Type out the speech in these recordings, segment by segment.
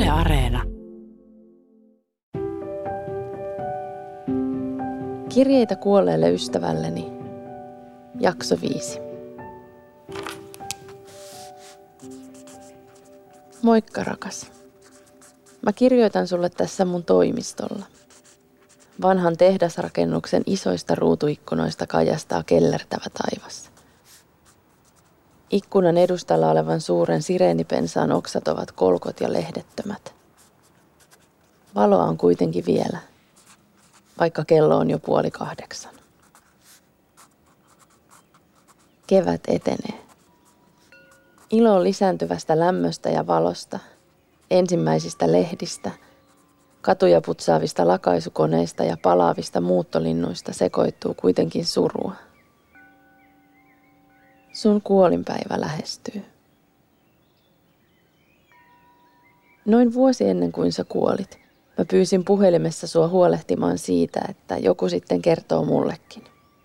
Yle Areena. Kirjeitä kuolleelle ystävälleni. Jakso 5. Moikka rakas. Mä kirjoitan sulle tässä mun toimistolla. Vanhan tehdasrakennuksen isoista ruutuikkunoista kajastaa kellertävä taivas. Ikkunan edustalla olevan suuren sireenipensaan oksat ovat kolkot ja lehdettömät. Valoa on kuitenkin vielä, vaikka kello on jo 7:30. Kevät etenee. Ilo lisääntyvästä lämmöstä ja valosta, ensimmäisistä lehdistä, katuja putsaavista lakaisukoneista ja palaavista muuttolinnuista sekoittuu kuitenkin surua. Sun kuolinpäivä lähestyy. Noin vuosi ennen kuin sä kuolit, mä pyysin puhelimessa sua huolehtimaan siitä, että joku sitten kertoo mullekin.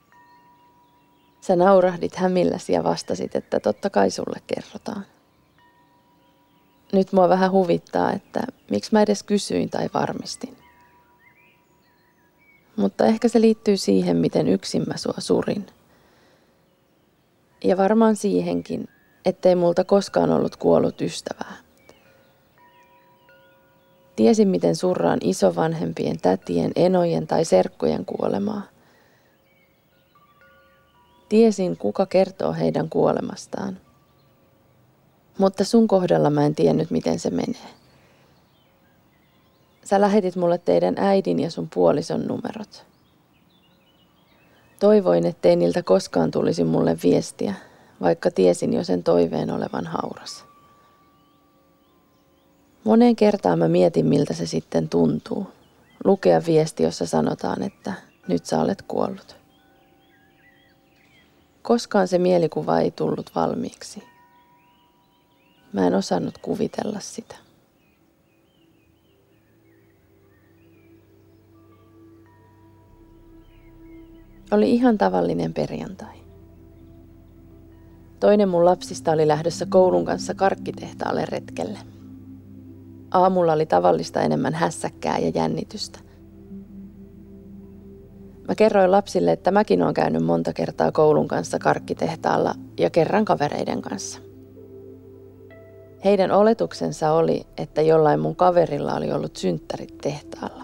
Sä naurahdit hämilläsi ja vastasit, että totta kai sulle kerrotaan. Nyt mua vähän huvittaa, että miksi mä edes kysyin tai varmistin. Mutta ehkä se liittyy siihen, miten yksin mä sua surin. Ja varmaan siihenkin, ettei multa koskaan ollut kuollut ystävää. Tiesin, miten surraan isovanhempien, tätien, enojen tai serkkujen kuolemaa. Tiesin, kuka kertoo heidän kuolemastaan. Mutta sun kohdalla mä en tiennyt, miten se menee. Sä lähetit mulle teidän äidin ja sun puolison numerot. Toivoin, ettei niiltä koskaan tulisi mulle viestiä, vaikka tiesin jo sen toiveen olevan hauras. Moneen kertaan mä mietin, miltä se sitten tuntuu. Lukea viesti, jossa sanotaan, että nyt sä olet kuollut. Koskaan se mielikuva ei tullut valmiiksi. Mä en osannut kuvitella sitä. Oli ihan tavallinen perjantai. Toinen mun lapsista oli lähdössä koulun kanssa karkkitehtaalle retkelle. Aamulla oli tavallista enemmän hässäkkää ja jännitystä. Mä kerroin lapsille, että mäkin oon käynyt monta kertaa koulun kanssa karkkitehtaalla ja kerran kavereiden kanssa. Heidän oletuksensa oli, että jollain mun kaverilla oli ollut synttärit tehtaalla.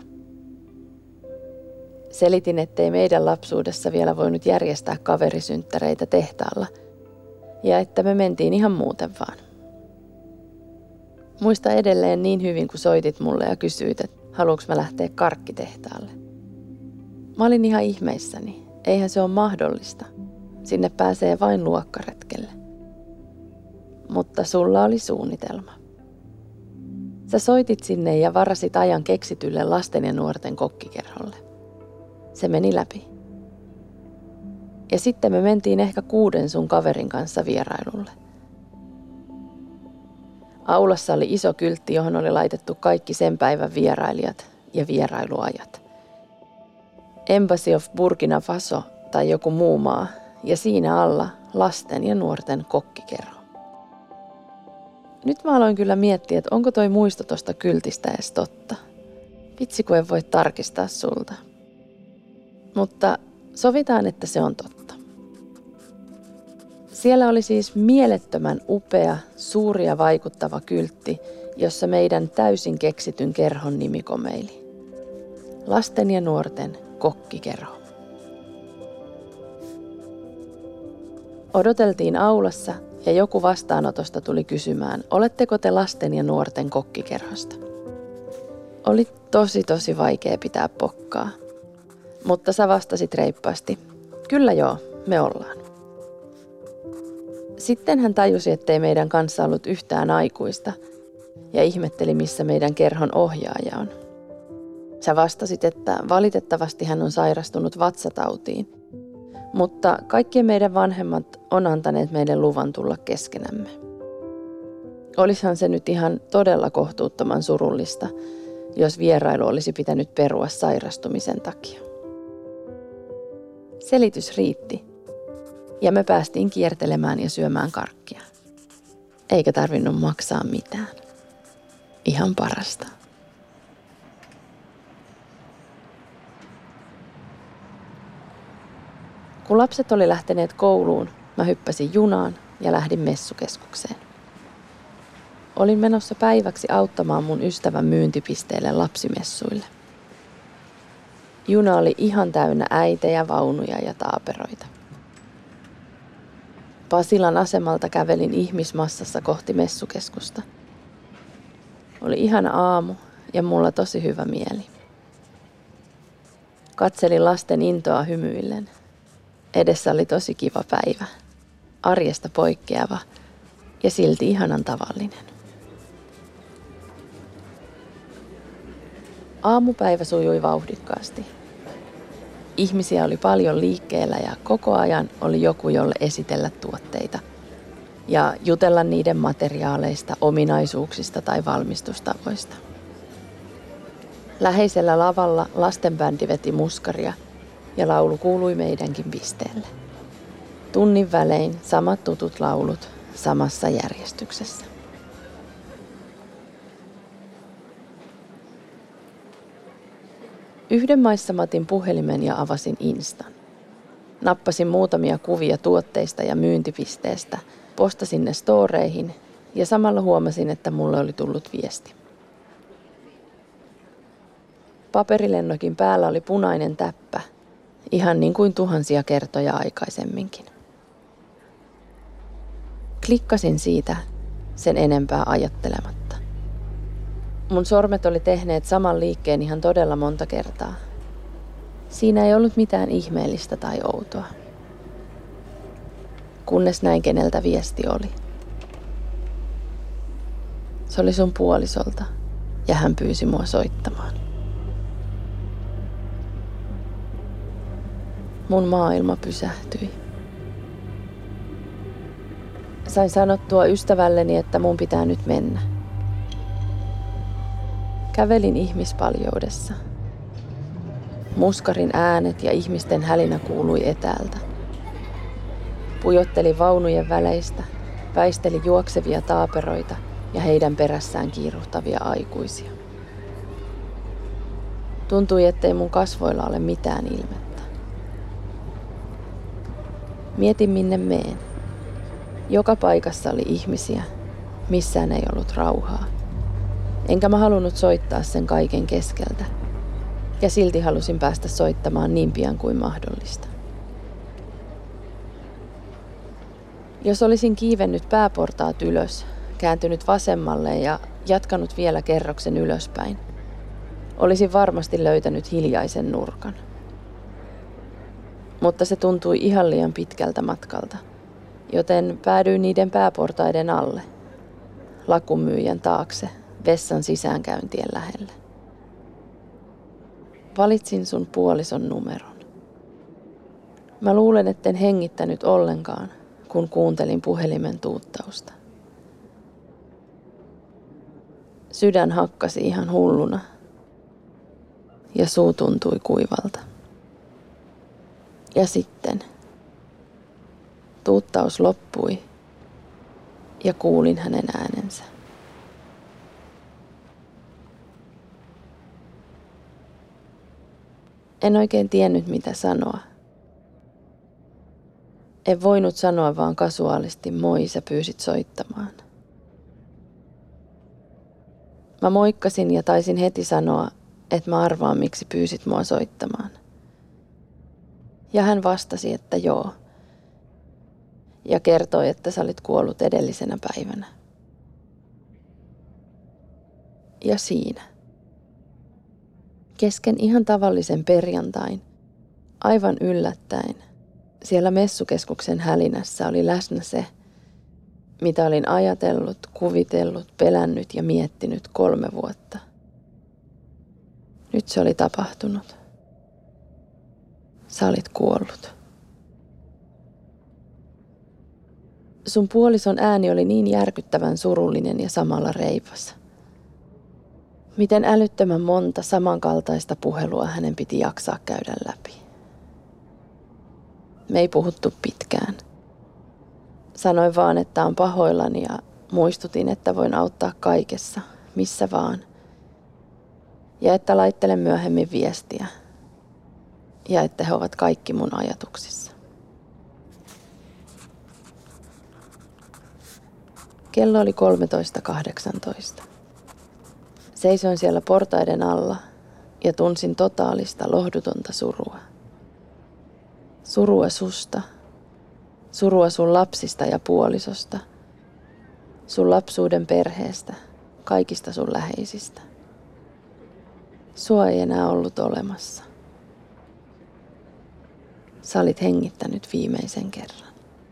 Selitin, ettei meidän lapsuudessa vielä voinut järjestää kaverisynttäreitä tehtaalla ja että me mentiin ihan muuten vaan. Muista edelleen niin hyvin, kun soitit mulle ja kysyit, että haluanko mä lähteä karkkitehtaalle. Mä olin ihan ihmeissäni. Eihän se ole mahdollista. Sinne pääsee vain luokkaretkelle. Mutta sulla oli suunnitelma. Sä soitit sinne ja varasit ajan keksitylle lasten ja nuorten kokkikerholle. Se meni läpi. Ja sitten me mentiin ehkä 6 sun kaverin kanssa vierailulle. Aulassa oli iso kyltti, johon oli laitettu kaikki sen päivän vierailijat ja vierailuajat. Embassy of Burkina Faso tai joku muu maa ja siinä alla lasten ja nuorten kokkikerho. Nyt mä aloin kyllä miettiä, että onko toi muisto tosta kyltistä edes totta. Vitsi, kun en voi tarkistaa sulta. Mutta sovitaan, että se on totta. Siellä oli siis mielettömän upea, suuri ja vaikuttava kyltti, jossa meidän täysin keksityn kerhon nimi komeili. Lasten ja nuorten kokkikerho. Odoteltiin aulassa ja joku vastaanotosta tuli kysymään, oletteko te lasten ja nuorten kokkikerhosta? Oli tosi vaikea pitää pokkaa. Mutta sä vastasit reippaasti, kyllä joo, me ollaan. Sitten hän tajusi, ettei meidän kanssa ollut yhtään aikuista ja ihmetteli, missä meidän kerhon ohjaaja on. Sä vastasit, että valitettavasti hän on sairastunut vatsatautiin, mutta kaikkien meidän vanhemmat on antaneet meille luvan tulla keskenämme. Olisihan se nyt ihan todella kohtuuttoman surullista, jos vierailu olisi pitänyt perua sairastumisen takia. Selitys riitti ja me päästiin kiertelemään ja syömään karkkia. Eikä tarvinnut maksaa mitään. ihan parasta. Kun lapset oli lähteneet kouluun, mä hyppäsin junaan ja lähdin messukeskukseen. Olin menossa päiväksi auttamaan mun ystävän myyntipisteelle lapsimessuille. Juna oli ihan täynnä äitejä, vaunuja ja taaperoita. Pasilan asemalta kävelin ihmismassassa kohti messukeskusta. Oli ihana aamu ja mulla tosi hyvä mieli. Katselin lasten intoa hymyillen. Edessä oli tosi kiva päivä, arjesta poikkeava ja silti ihanan tavallinen. Aamupäivä sujui vauhdikkaasti. Ihmisiä oli paljon liikkeellä ja koko ajan oli joku, jolle esitellä tuotteita ja jutella niiden materiaaleista, ominaisuuksista tai valmistustavoista. Läheisellä lavalla lastenbändi veti muskaria ja laulu kuului meidänkin pisteelle. Tunnin välein samat tutut laulut samassa järjestyksessä. Yhden maissa mä otin puhelimen ja avasin Instan. Nappasin muutamia kuvia tuotteista ja myyntipisteestä, postasin ne storeihin ja samalla huomasin, että mulle oli tullut viesti. Paperilennokin päällä oli punainen täppä, ihan niin kuin tuhansia kertoja aikaisemminkin. Klikkasin siitä sen enempää ajattelematta. Mun sormet oli tehneet saman liikkeen ihan todella monta kertaa. Siinä ei ollut mitään ihmeellistä tai outoa. Kunnes näin, keneltä viesti oli. Se oli sun puolisolta ja hän pyysi mua soittamaan. Mun maailma pysähtyi. Sain sanottua ystävälleni, että mun pitää nyt mennä. Kävelin ihmispaljoudessa. Muskarin äänet ja ihmisten hälinä kuului etäältä. Pujottelin vaunujen väleistä, väistelin juoksevia taaperoita ja heidän perässään kiiruhtavia aikuisia. Tuntui, ettei mun kasvoilla ole mitään ilmettä. Mietin, minne meen. Joka paikassa oli ihmisiä, missään ei ollut rauhaa. Enkä mä halunnut soittaa sen kaiken keskeltä. Ja silti halusin päästä soittamaan niin pian kuin mahdollista. Jos olisin kiivennyt pääportaat ylös, kääntynyt vasemmalle ja jatkanut vielä kerroksen ylöspäin, olisin varmasti löytänyt hiljaisen nurkan. Mutta se tuntui ihan liian pitkältä matkalta, joten päädyin niiden pääportaiden alle, lakumyyjän taakse, vessan sisäänkäyntien lähelle. Valitsin sun puolison numeron. Mä luulen, etten hengittänyt ollenkaan, kun kuuntelin puhelimen tuuttausta. Sydän hakkasi ihan hulluna ja suu tuntui kuivalta. Ja sitten tuuttaus loppui ja kuulin hänen äänensä. En oikein tiennyt, mitä sanoa. En voinut sanoa vaan kasuaalisti moi, sä pyysit soittamaan. Mä moikkasin ja taisin heti sanoa, että mä arvaan, miksi pyysit mua soittamaan. Ja hän vastasi, että joo. Ja kertoi, että sä olit kuollut edellisenä päivänä. Ja siinä. Kesken ihan tavallisen perjantain, aivan yllättäen, siellä messukeskuksen hälinässä oli läsnä se, mitä olin ajatellut, kuvitellut, pelännyt ja miettinyt 3 vuotta. Nyt se oli tapahtunut. Sä olit kuollut. Sun puolison ääni oli niin järkyttävän surullinen ja samalla reipas. Miten älyttömän monta samankaltaista puhelua hänen piti jaksaa käydä läpi. Me ei puhuttu pitkään. Sanoin vaan, että on pahoillani ja muistutin, että voin auttaa kaikessa, missä vaan. Ja että laittelen myöhemmin viestiä. Ja että he ovat kaikki mun ajatuksissa. Kello oli 13.18. Seisoin siellä portaiden alla ja tunsin totaalista lohdutonta surua. Surua susta. Surua sun lapsista ja puolisosta. Sun lapsuuden perheestä, kaikista sun läheisistä. Sua ei enää ollut olemassa. Sä olit hengittänyt viimeisen kerran.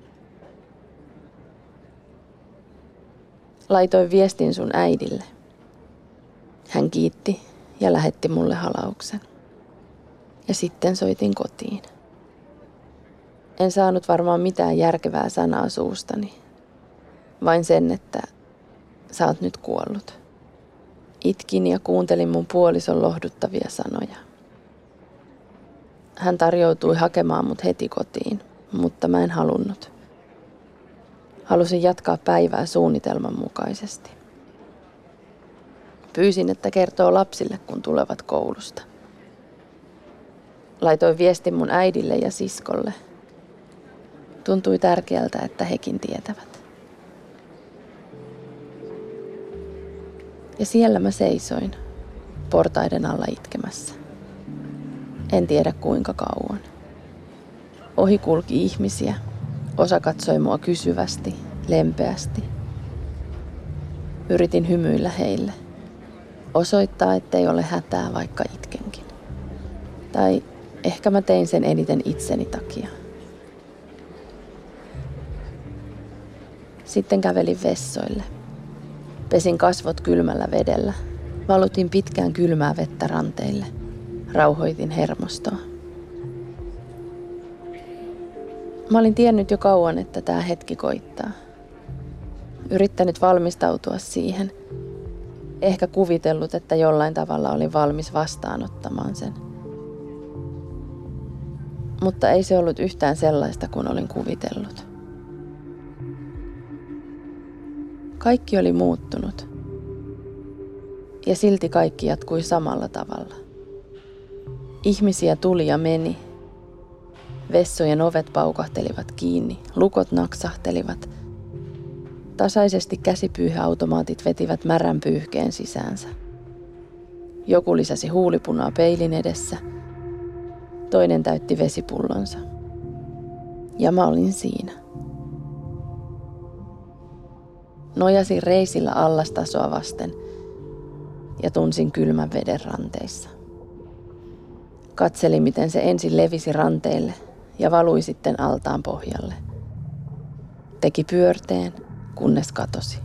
Laitoin viestin sun äidille. Hän kiitti ja lähetti mulle halauksen. Ja sitten soitin kotiin. En saanut varmaan mitään järkevää sanaa suustani. Vain sen, että sä oot nyt kuollut. Itkin ja kuuntelin mun puolison lohduttavia sanoja. Hän tarjoutui hakemaan mut heti kotiin, mutta mä en halunnut. Halusin jatkaa päivää suunnitelman mukaisesti. Pyysin, että kertoo lapsille, kun tulevat koulusta. Laitoin viestin mun äidille ja siskolle. Tuntui tärkeältä, että hekin tietävät. Ja siellä mä seisoin, portaiden alla itkemässä. En tiedä kuinka kauan. Ohi kulki ihmisiä. Osa katsoi mua kysyvästi, lempeästi. Yritin hymyillä heille. Osoittaa, ettei ole hätää, vaikka itkenkin. Tai ehkä mä tein sen eniten itseni takia. Sitten kävelin vessoille. Pesin kasvot kylmällä vedellä. Valutin pitkään kylmää vettä ranteille. Rauhoitin hermostoa. Mä olin tiennyt jo kauan, että tää hetki koittaa. Yrittänyt valmistautua siihen. Ehkä kuvitellut, että jollain tavalla olin valmis vastaanottamaan sen. Mutta ei se ollut yhtään sellaista kuin olin kuvitellut. Kaikki oli muuttunut. Ja silti kaikki jatkui samalla tavalla. Ihmisiä tuli ja meni. Vessojen ovet paukahtelivat kiinni, lukot naksahtelivat. Tasaisesti käsipyyhäautomaatit vetivät märän pyyhkeen sisäänsä. Joku lisäsi huulipunaa peilin edessä. Toinen täytti vesipullonsa. Ja mä olin siinä. Nojasin reisillä allastasoa vasten ja tunsin kylmän veden ranteissa. Katselin, miten se ensin levisi ranteille ja valui sitten altaan pohjalle. Teki pyörteen, kunnes katosi.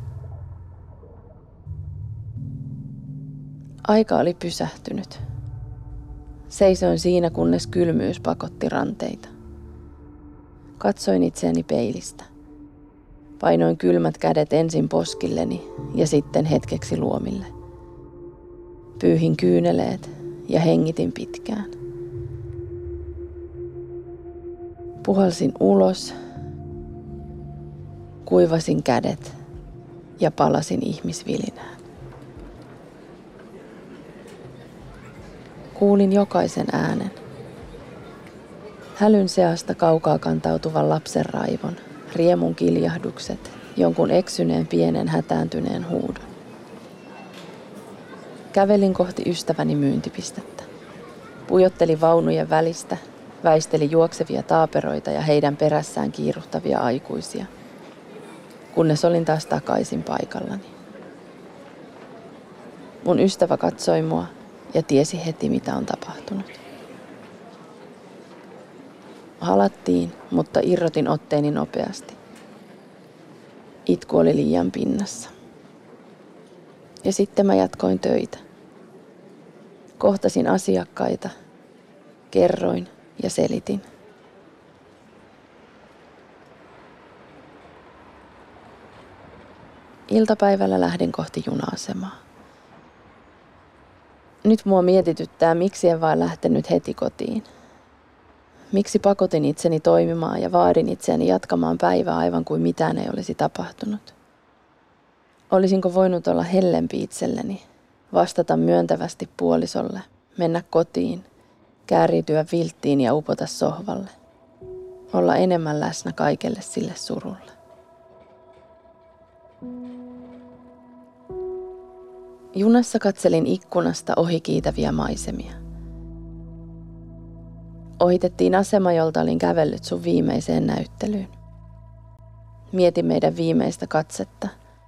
Aika oli pysähtynyt. Seisoin siinä, kunnes kylmyys pakotti ranteita. Katsoin itseäni peilistä. Painoin kylmät kädet ensin poskilleni ja sitten hetkeksi luomille. Pyyhin kyyneleet ja hengitin pitkään. Puhalsin ulos, kuivasin kädet ja palasin ihmisvilinään. Kuulin jokaisen äänen. Hälyn seasta kaukaa kantautuvan lapsen raivon, riemun kiljahdukset, jonkun eksyneen pienen hätääntyneen huudon. Kävelin kohti ystäväni myyntipistettä. Pujottelin vaunujen välistä, väisteli juoksevia taaperoita ja heidän perässään kiiruhtavia aikuisia, kunnes olin taas takaisin paikallani. Mun ystävä katsoi mua ja tiesi heti, mitä on tapahtunut. Halattiin, mutta irrotin otteeni nopeasti. Itku oli liian pinnassa. Ja sitten mä jatkoin töitä. Kohtasin asiakkaita, kerroin ja selitin. Iltapäivällä lähdin kohti juna-asemaa. Nyt mua mietityttää, miksi en vain lähtenyt heti kotiin. Miksi pakotin itseni toimimaan ja vaadin itseäni jatkamaan päivää aivan kuin mitään ei olisi tapahtunut. Olisinko voinut olla hellempi itselleni, vastata myöntävästi puolisolle, mennä kotiin, kääriytyä vilttiin ja upota sohvalle, olla enemmän läsnä kaikelle sille surulle. Junassa katselin ikkunasta ohikiitäviä maisemia. Ohitettiin asema, jolta olin kävellyt sun viimeiseen näyttelyyn. Mietin meidän viimeistä katsetta.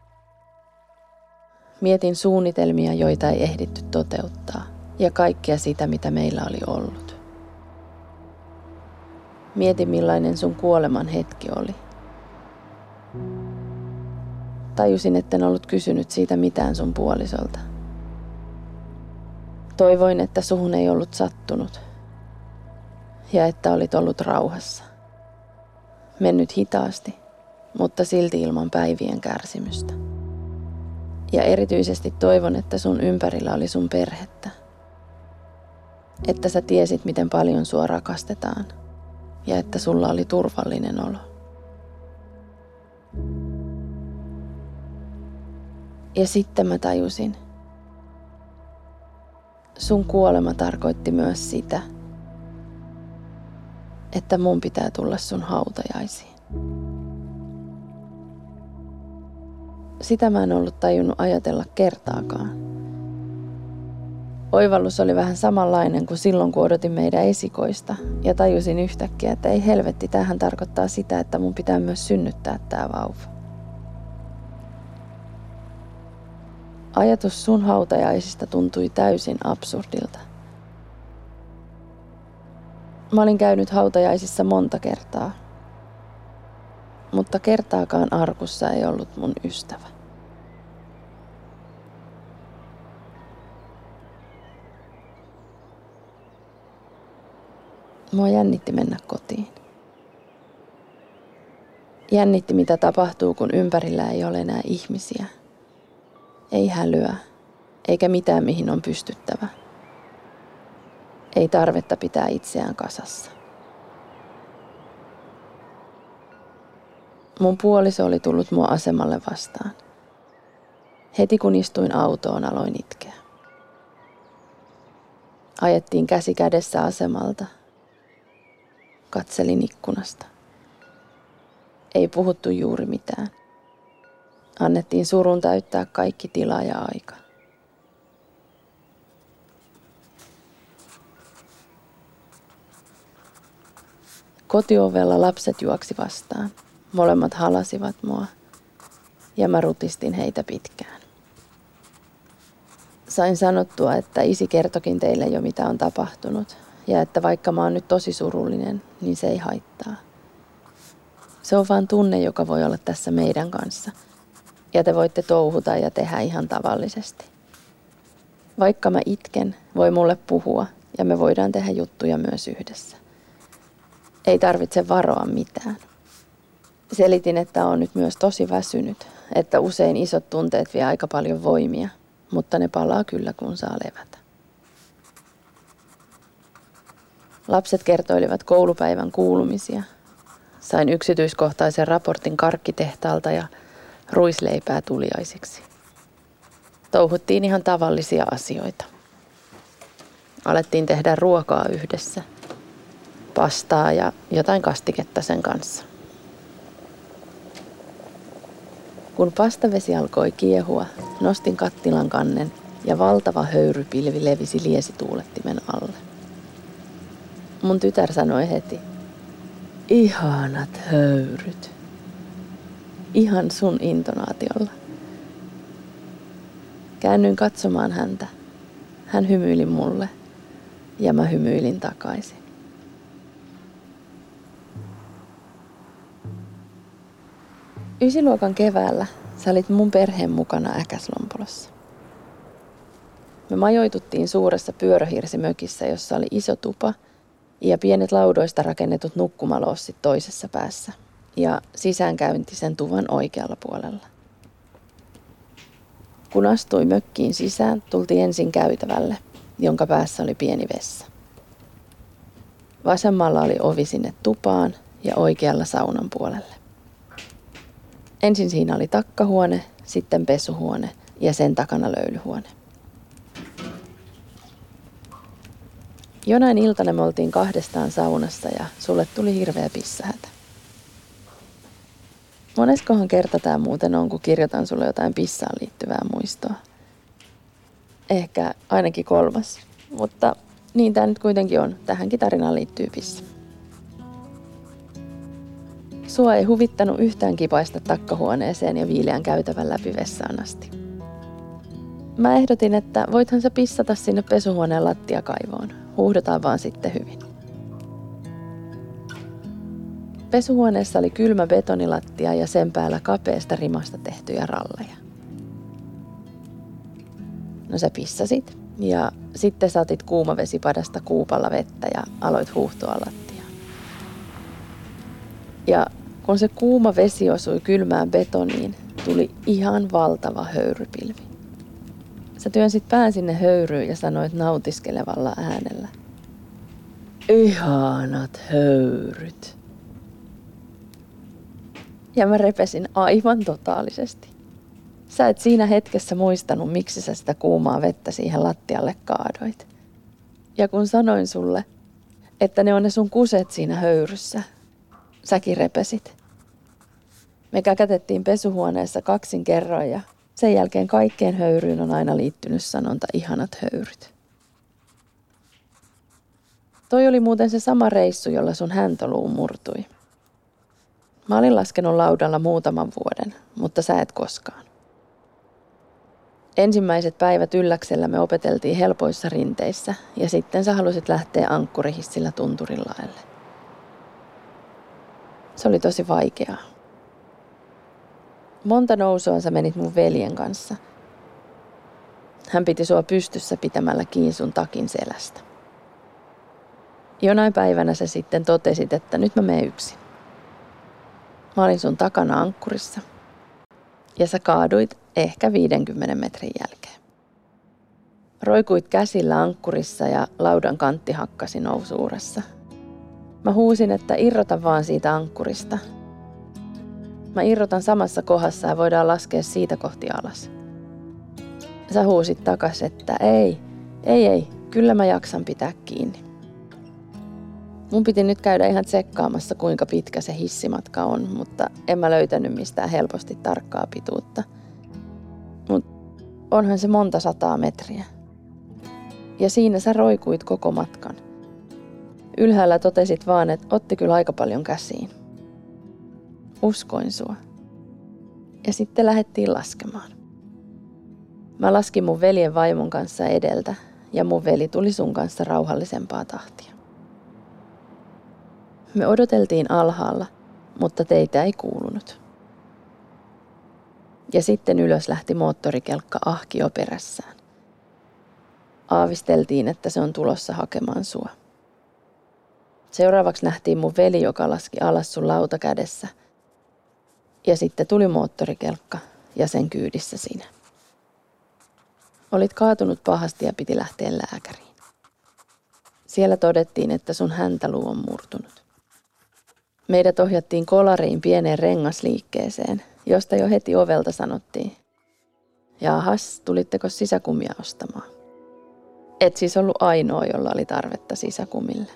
Mietin suunnitelmia, joita ei ehditty toteuttaa, ja kaikkea sitä, mitä meillä oli ollut. Mietin, millainen sun kuoleman hetki oli. Tajusin, etten ollut kysynyt siitä mitään sun puolisolta. Toivoin, että suhun ei ollut sattunut ja että olit ollut rauhassa. Mennyt hitaasti, mutta silti ilman päivien kärsimystä. Ja erityisesti toivon, että sun ympärillä oli sun perhettä. Että sä tiesit, miten paljon sua rakastetaan ja että sulla oli turvallinen olo. Ja sitten mä tajusin, sun kuolema tarkoitti myös sitä, että mun pitää tulla sun hautajaisiin. Sitä mä en ollut tajunnut ajatella kertaakaan. Oivallus oli vähän samanlainen kuin silloin, kun odotin meidän esikoista ja tajusin yhtäkkiä, että ei helvetti, tämähän tarkoittaa sitä, että mun pitää myös synnyttää tää vauva. Ajatus sun hautajaisista tuntui täysin absurdilta. Mä olin käynyt hautajaisissa monta kertaa, mutta kertaakaan arkussa ei ollut mun ystävä. Mua jännitti mennä kotiin. Jännitti, mitä tapahtuu, kun ympärillä ei ole enää ihmisiä. Ei hälyä, eikä mitään, mihin on pystyttävä. Ei tarvetta pitää itseään kasassa. Mun puoliso oli tullut mua asemalle vastaan. Heti kun istuin autoon, aloin itkeä. Ajettiin käsi kädessä asemalta. Katselin ikkunasta. Ei puhuttu juuri mitään. Annettiin surun täyttää kaikki tila ja aika. Kotiovella lapset juoksi vastaan. Molemmat halasivat mua ja mä rutistin heitä pitkään. Sain sanottua, että isi kertokin teille jo mitä on tapahtunut ja että vaikka mä oon nyt tosi surullinen, niin se ei haittaa. Se on vaan tunne, joka voi olla tässä meidän kanssa ja te voitte touhuta ja tehdä ihan tavallisesti. Vaikka mä itken, voi mulle puhua ja me voidaan tehdä juttuja myös yhdessä. Ei tarvitse varoa mitään. Selitin, että on nyt myös tosi väsynyt, että usein isot tunteet vie aika paljon voimia, mutta ne palaa kyllä kun saa levätä. Lapset kertoilivat koulupäivän kuulumisia. Sain yksityiskohtaisen raportin karkkitehtaalta ja ruisleipää tuliaisiksi. Touhuttiin ihan tavallisia asioita. Alettiin tehdä ruokaa yhdessä. Pastaa ja jotain kastiketta sen kanssa. Kun pastavesi alkoi kiehua, nostin kattilan kannen ja valtava höyrypilvi levisi liesituulettimen alle. Mun tytär sanoi heti, ihanat höyryt. Ihan sun intonaatiolla. Käännyin katsomaan häntä. Hän hymyili mulle ja mä hymyilin takaisin. Ysiluokan keväällä sä olit mun perheen mukana Äkäslompolossa. Me majoituttiin suuressa pyöröhirsimökissä, jossa oli iso tupa ja pienet laudoista rakennetut nukkumalossit toisessa päässä ja sisäänkäynti sen tuvan oikealla puolella. Kun astui mökkiin sisään, tultiin ensin käytävälle, jonka päässä oli pieni vessa. Vasemmalla oli ovi sinne tupaan ja oikealla saunan puolelle. Ensin siinä oli takkahuone sitten pesuhuone ja sen takana löylyhuone. Jonain iltana me oltiin kahdestaan saunassa ja sulle tuli hirveä pissähätä. Moneskohan kerta tää muuten on, kun kirjoitan sulle jotain pissaan liittyvää muistoa? Ehkä ainakin 3, mutta niin tää nyt kuitenkin on. Tähänkin tarinaan liittyy pissa. Sua ei huvittanut yhtään kipaista takkahuoneeseen ja viileän käytävän läpi vessaan asti. Mä ehdotin, että voithan sä pissata sinne pesuhuoneen lattiakaivoon. Huuhdotaan vaan sitten hyvin. Pesuhuoneessa oli kylmä betonilattia ja sen päällä kapeasta rimasta tehtyjä ralleja. No sä pissasit ja sitten saatit kuumavesipadasta kuupalla vettä ja aloit huuhtoa lattiaan. Ja kun se kuuma vesi osui kylmään betoniin, tuli ihan valtava höyrypilvi. Sä työnsit pään sinne höyryyn ja sanoit nautiskelevalla äänellä: "Ihanat höyryt." Ja mä repesin aivan totaalisesti. Sä et siinä hetkessä muistanut, miksi sä sitä kuumaa vettä siihen lattialle kaadoit. Ja kun sanoin sulle, että ne on ne sun kuset siinä höyryssä, säkin repesit. Me käkätettiin pesuhuoneessa 2 kerroin ja sen jälkeen kaikkeen höyryyn on aina liittynyt sanonta "ihanat höyryt". Toi oli muuten se sama reissu, jolla sun häntöluu murtui. Mä olin laskenut laudalla muutaman vuoden, mutta sä et koskaan. Ensimmäiset päivät ylläksellä me opeteltiin helpoissa rinteissä ja sitten sä halusit lähteä ankkurihissillä tunturilaelle. Se oli tosi vaikeaa. Monta nousua sä menit mun veljen kanssa. Hän piti sua pystyssä pitämällä kiinni sun takin selästä. Jonain päivänä sä sitten totesit, että nyt mä menen yksin. Mä olin sun takana ankkurissa ja sä kaaduit ehkä 50 metrin jälkeen. Roikuit käsillä ankkurissa ja laudan kantti hakkasi nousuurassa. Mä huusin, että irrota vaan siitä ankkurista. Mä irrotan samassa kohdassa ja voidaan laskea siitä kohti alas. Sä huusit takas, että ei, kyllä mä jaksan pitää kiinni. Mun piti nyt käydä ihan tsekkaamassa, kuinka pitkä se hissimatka on, mutta en mä löytänyt mistään helposti tarkkaa pituutta. Mut onhan se monta 100 metriä. Ja siinä sä roikuit koko matkan. Ylhäällä totesit vaan, että otti kyllä aika paljon käsiin. Uskoin sua. Ja sitten lähdettiin laskemaan. Mä laskin mun veljen vaimon kanssa edeltä ja mun veli tuli sun kanssa rauhallisempaa tahtia. Me odoteltiin alhaalla, mutta teitä ei kuulunut. Ja sitten ylös lähti moottorikelkka ahkio perässään. Aavisteltiin, että se on tulossa hakemaan sua. Seuraavaksi nähtiin mun veli, joka laski alas sun lauta kädessä. Ja sitten tuli moottorikelkka ja sen kyydissä sinä. Olit kaatunut pahasti ja piti lähteä lääkäriin. Siellä todettiin, että sun häntäluu on murtunut. Meidät ohjattiin kolariin pieneen rengasliikkeeseen, josta jo heti ovelta sanottiin: "Jaahas, tulitteko sisäkumia ostamaan?" Et siis ollut ainoa, jolla oli tarvetta sisäkumille.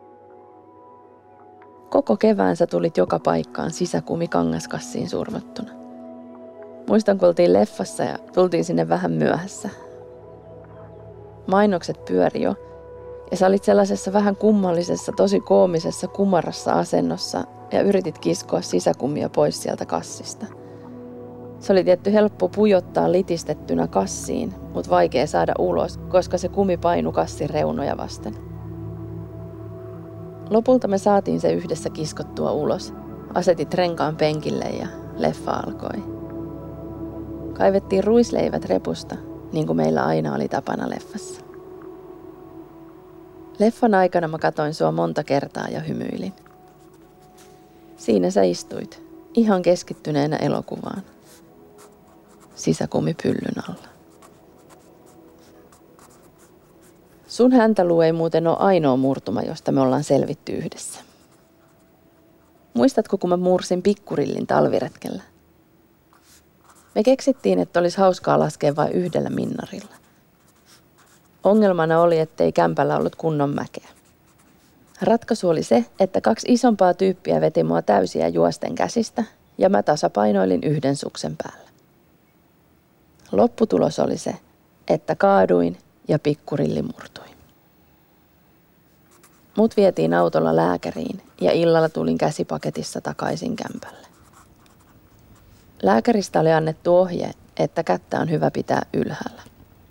Koko kevään sä tulit joka paikkaan sisäkumi kangaskassiin survottuna. Muistan, kun oltiin leffassa ja tultiin sinne vähän myöhässä. Mainokset pyöri jo, ja sä olit sellaisessa vähän kummallisessa, tosi koomisessa kumarassa asennossa ja yritit kiskoa sisäkumia pois sieltä kassista. Se oli tietty helppo pujottaa litistettynä kassiin, mutta vaikea saada ulos, koska se kumi painui kassin reunoja vasten. Lopulta me saatiin se yhdessä kiskottua ulos. Asetit renkaan penkille ja leffa alkoi. Kaivettiin ruisleivät repusta, niin kuin meillä aina oli tapana leffassa. Leffan aikana mä katoin sua monta kertaa ja hymyilin. Siinä sä istuit, ihan keskittyneenä elokuvaan. Sisäkumi pyllyn alla. Sun häntäluu ei muuten ole ainoa murtuma, josta me ollaan selvitty yhdessä. Muistatko, kun mä mursin pikkurillin talviretkellä? Me keksittiin, että olisi hauskaa laskea vain yhdellä minnarilla. Ongelmana oli, ettei kämpällä ollut kunnon mäkeä. Ratkaisu oli se, että 2 isompaa tyyppiä veti mua täysiä juosten käsistä ja mä tasapainoilin yhden suksen päällä. Lopputulos oli se, että kaaduin ja pikkurilli murtui. Mut vietiin autolla lääkäriin ja illalla tulin käsipaketissa takaisin kämpälle. Lääkäristä oli annettu ohje, että kättä on hyvä pitää ylhäällä.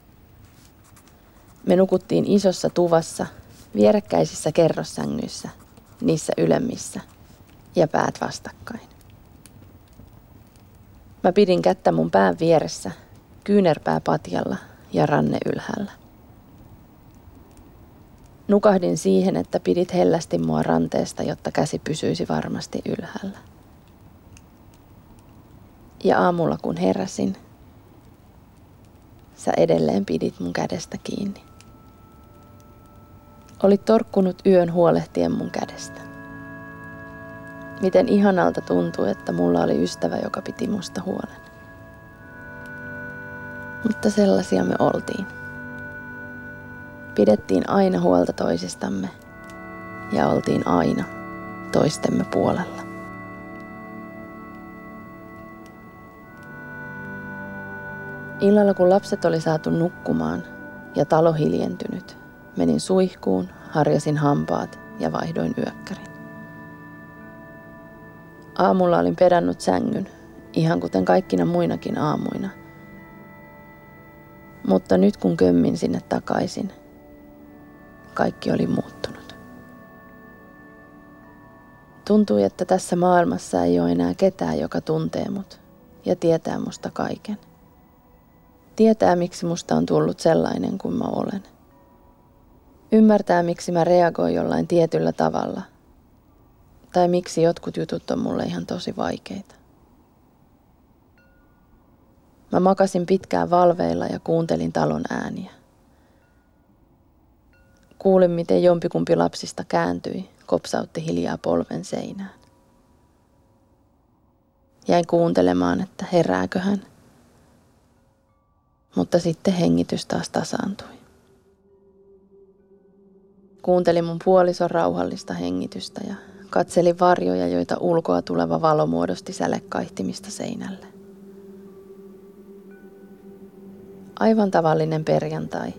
Me nukuttiin isossa tuvassa, vierekkäisissä kerrossängyissä, niissä ylemmissä ja päät vastakkain. Mä pidin kättä mun pään vieressä, kyynärpää patjalla ja ranne ylhäällä. Nukahdin siihen, että pidit hellästi mua ranteesta, jotta käsi pysyisi varmasti ylhäällä. Ja aamulla kun heräsin, sä edelleen pidit mun kädestä kiinni. Olit torkkunut yön huolehtien mun kädestä. Miten ihanalta tuntui, että mulla oli ystävä, joka piti musta huolen. Mutta sellaisia me oltiin. Pidettiin aina huolta toisistamme ja oltiin aina toistemme puolella. Illalla kun lapset oli saatu nukkumaan ja talo hiljentynyt, menin suihkuun, harjasin hampaat ja vaihdoin yökkärin. Aamulla olin perannut sängyn, ihan kuten kaikkina muinakin aamuina. Mutta nyt kun kömmin sinne takaisin, kaikki oli muuttunut. Tuntui, että tässä maailmassa ei ole enää ketään, joka tuntee mut ja tietää musta kaiken. Tietää, miksi musta on tullut sellainen kuin mä olen. Ymmärtää, miksi mä reagoin jollain tietyllä tavalla. Tai miksi jotkut jutut on mulle ihan tosi vaikeita. Mä makasin pitkään valveilla ja kuuntelin talon ääniä. Kuulin, miten jompikumpi lapsista kääntyi, kopsautti hiljaa polven seinään. Jäin kuuntelemaan, että herääkö hän. Mutta sitten hengitys taas tasaantui. Kuuntelin mun puolison rauhallista hengitystä ja katselin varjoja, joita ulkoa tuleva valo muodosti sälekaihtimista seinälle. Aivan tavallinen perjantai.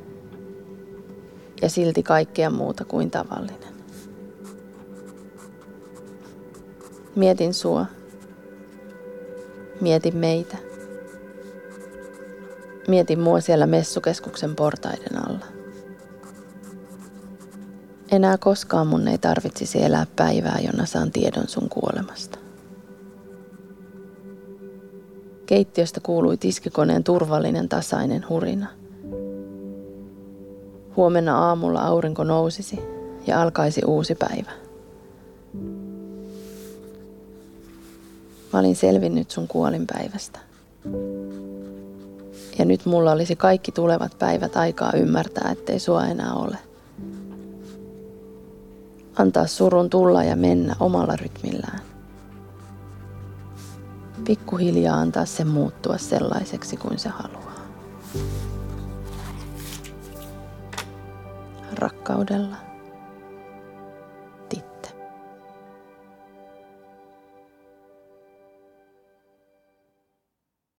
Ja silti kaikkea muuta kuin tavallinen. Mietin sua. Mietin meitä. Mietin mua siellä messukeskuksen portaiden alla. Enää koskaan mun ei tarvitsisi elää päivää, jona saan tiedon sun kuolemasta. Keittiöstä kuului tiskikoneen turvallinen tasainen hurina. Huomenna aamulla aurinko nousisi ja alkaisi uusi päivä. Mä olin selvinnyt sun kuolinpäivästä. Ja nyt mulla olisi kaikki tulevat päivät aikaa ymmärtää, ettei sua enää ole. Antaa surun tulla ja mennä omalla rytmillään. Pikkuhiljaa antaa sen muuttua sellaiseksi kuin se haluaa. Rakkaudella.